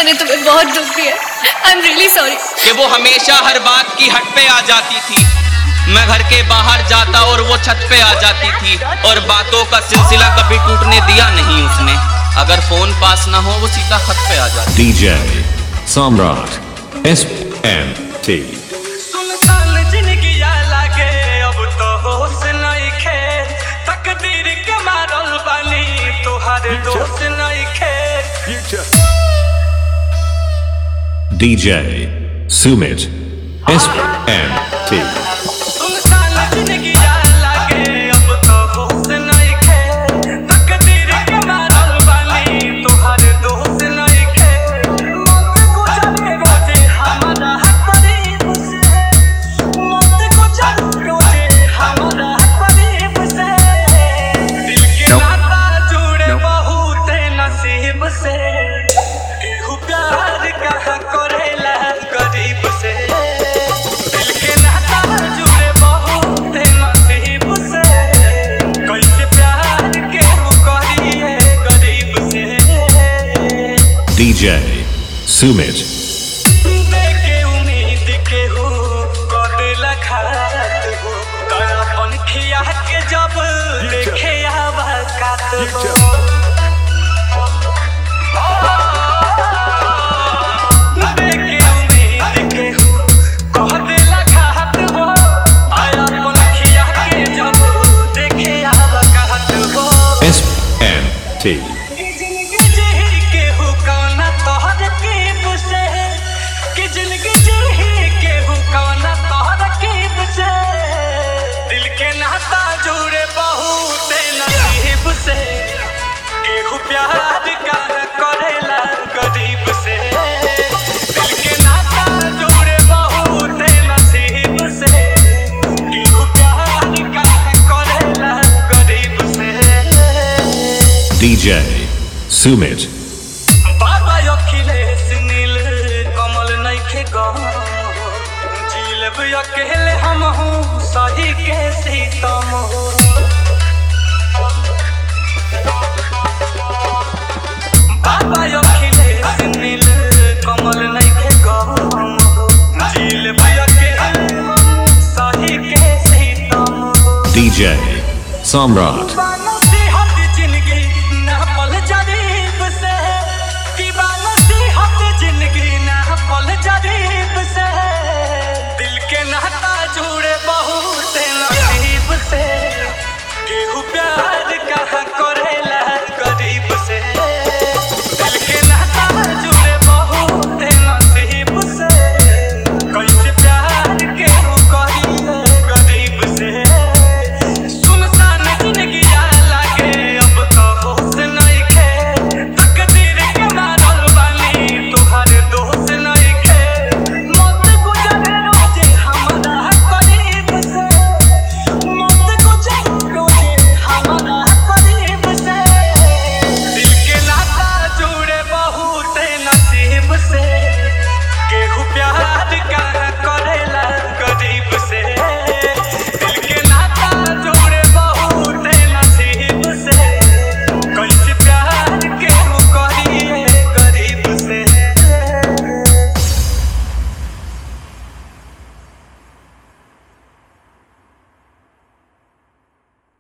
मैंने तुम्हें बहुत दुख दिया। I am really sorry. कि वो हमेशा हर बात की हट पे आ जाती थी, मैं घर के बाहर जाता और वो छत पे आ जाती थी, और बातों का सिलसिला कभी टूटने दिया नहीं उसने। अगर फोन पास ना हो वो सीधा खत पे आ जाती। DJ Samrat SMT सुनसान जिंदगिया लागे अब तो होश नइखे, तकदीर के मारल बानी तोहार दोस्त नइखे। DJ Sumit SMT सुनसान जिंदगिया लागे अब तो होश नइखे, तकदीर के मारल बानी तोहार दोस्त नइखे। मौत को चले रोजे हमारा करीब से, मौत को चले रोजे हमारा करीब से। दिल के नाता जुड़े बहुत नसीब से, केहू प्यार कहाँ करेला गरीब से। दिल के नाता जुड़े बहुत नसीब से, कैसे प्यार केहू करिए गरीब से। DJ Sumit देखे उम्मीद केहू कदेला खात हो, अपन खिया के जब देखे आवाकात हो। देखे उम्मीद केहू कदेला खात हो, अपन खिया के जब देखे आवाकात हो। SMT जिंदगी जी केहू कौना तोहर कीब से, कि जिंदगी जी केहू कौना तोहर कीब से। दिल के नाता जुड़े बहुत नसीब से, केहू प्यार कहाँ करेला गरीब से। दिल के नाता जुड़े बहुत नसीब से, केहू प्यार कहाँ करेला गरीब से। DJ Sumit बाबा अखिलेश नील कमल नइखे गम, झीलब अकेले हम हूँ सही के सीतम। बाबा अखिलेश नील कमल नइखे गम, झीलब अकेले हम सही के सीतम। DJ Samrat नसीहत जिंदगी ना पल जरीब से, कि नसीहत जिंदगी ना पल जरीब से। दिल के नाता जुड़े बहुत नसीब से, केहू प्यार कहाँ